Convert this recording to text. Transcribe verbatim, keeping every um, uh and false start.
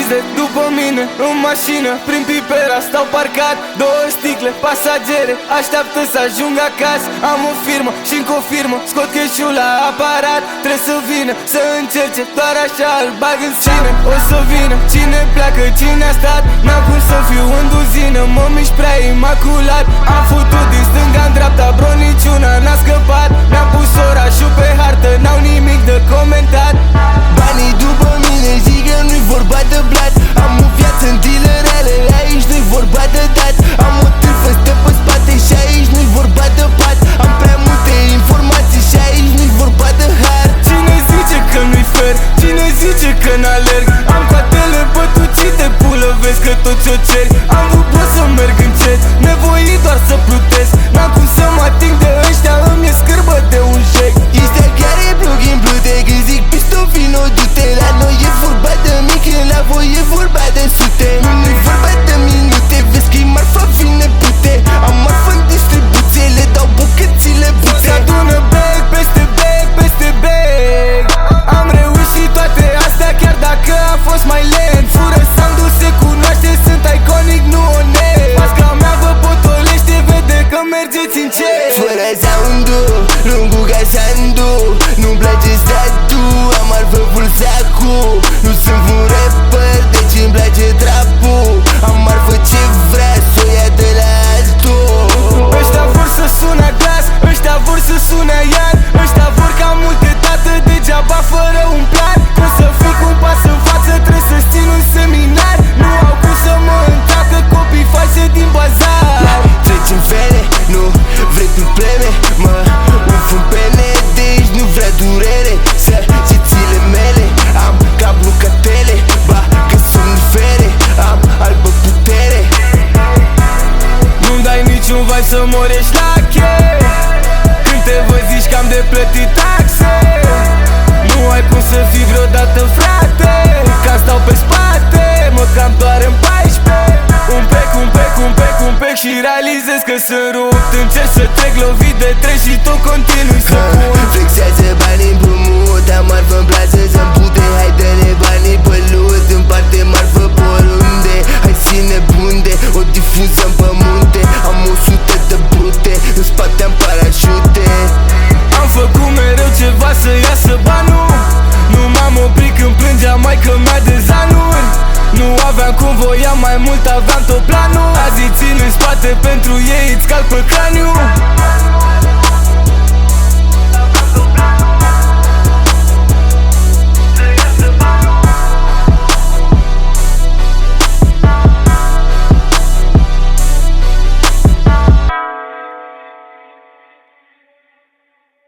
de după mine în mașină, prin Pipera stau parcat. Două sticle, pasagere, așteaptă să ajung acasă. Am o firmă și-mi confirmă, scot cash-ul la aparat. Trebuie să vină, să încerce, doar așa îl bag în sine. O să vină, cine pleacă, cine a stat. N-am cum să fiu în duzină, mă mișc prea imaculat. Am futut din stânga în dreapta, bro, niciuna n-a scăpat. Mi-am pus orașul pe hartă, n-au nimic de comentat. Banii după mine, zic că nu-i vorba de blat. Am o viață în reale, aici nu-i vorba de dat. Am o târfă, stă pe spate și aici nu-i vorba de pat. Am prea multe informații și aici nu-i vorba de har. Cine zice că nu-i fair? Cine zice că n-alerg? Am coatele bătucite, pulă, vezi că tot ce-o ceri. Am vrut să merg încet, nevoit doar să plutesc. N-am cum să mă ating de ăștia, îmi e scârbă de un jec. Este care plug-in blute, când zic piston vino, du-te. La noi e vorba de mic, la voi e vorba de sute. Nu-i vorba de minute, vezi că-i marfa vine pute. Am marfă în distribuție, le dau bucățile bute. Se adună bag peste bag peste bag. Am reușit toate astea chiar dacă a fost mai lent. Fură sound-ul, se cunoaște, sunt iconic, nu onest. Masca mea vă potolește, vede că mergeți încet. Fără sound-ul, lungul ca sandu. Nu-mi place statul, am marfă full sacu. Nu sunt un rapper, deci îmi place trapul. Am marfă ce vrea să o ia de la altul. Ăștia vor să sune glas, ăștia vor să sune iad. Ăștia vor ca multe dată, degeaba fără un plan. Că să fii cu un pas în față, trebuie să-ți țin un seminar. Nu au cum să mă întacă copii false din bazar. Treci în fele, nu vrei probleme. Mă umf în pene, deci nu vrea durere. Săgețile mele, am cablu ca tele. Ba, că somnifere, am albă putere. Nu-mi dai niciun vibe să mor, ești la chei. Când te văd zici că am de plătit taxe. Nu ai cum să fii vreodată frate, că stau pe spate, mă cam doar în paisprezece. Un pec, un pec, un pec, un pec și realizez că sunt rupt. Încerc să trec lovit de trei și tot continui să pun. Flexează banii în prumut, am marfă-n plasă să-mi pute. Hai dă-ne banii pe lut, în parte marfă pe oriunde. Hai ține bunde, o difuzăm pe munte. Am o sută de brute, în spate am parașute. Am făcut mereu ceva să iasă banul. Nu m-am oprit când plângea maică mea de zanuri. Nu aveam cum voiam mai mult, aveam tot planul. Azi țin în spate pentru ei, îți calc pe craniu.